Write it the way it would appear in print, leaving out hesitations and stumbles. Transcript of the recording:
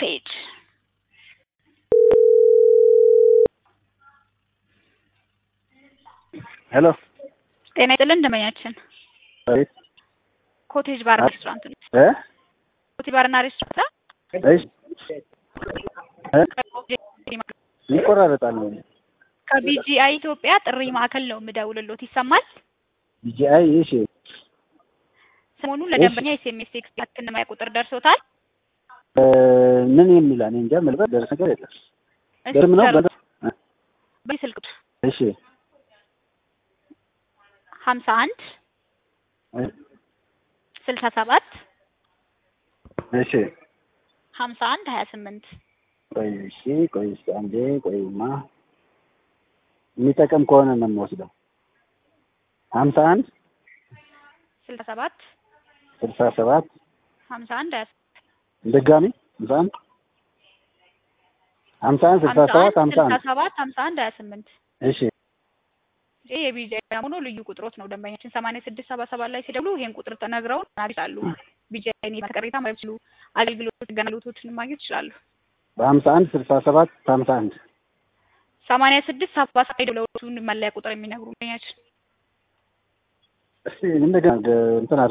ኮቴጅ ሄሎ ጤና ይስጥልን እንደመኛችን አይ ኮቴጅ ባር ሬስቶራንት ነው ኮቴጅ ባርና ሬስቶራንት እሺ ይቆራረጣል ከቢጂአይ ኢትዮጵያ ጥሪ ማዕከል ነው የምደውልልዎት ይሰማል ቢጂአይ እሺ ሰሞኑን ለደንበኛ ኤስኤምኤስ ቴክስት ያክንማይ ቁጥር ደርሶታል ምን የሚላ እኔ እንጃ መልበል ደረሰ ነገር የለም ደርም ነው በስልክ እሺ 51 67 እሺ 51 28 ቆይ እሺ አንዴ ቆይማ የሚጠቀም ከሆነ ነው የምወስደው 51 67 67 51 ድጋሚ 51 67 51 28 እሺ የቢጂአይ ሆኖ ልዩ ቁጥሮት ነው ደንበኛችን 8677 ላይ ሲደውሉ ይሄን ቁጥር ተነግረውን አሪታሉ ቢጂአይ ማስቀሪታ ማይችሉ አገልግሎት ገናሉቶችን ማግኘት ይችላሉ በ51 67 51 8677 ላይ ደውለውቱን መለያ ቁጥር የሚነግሩ ደንበኛችን እሺ እንደገና እንትና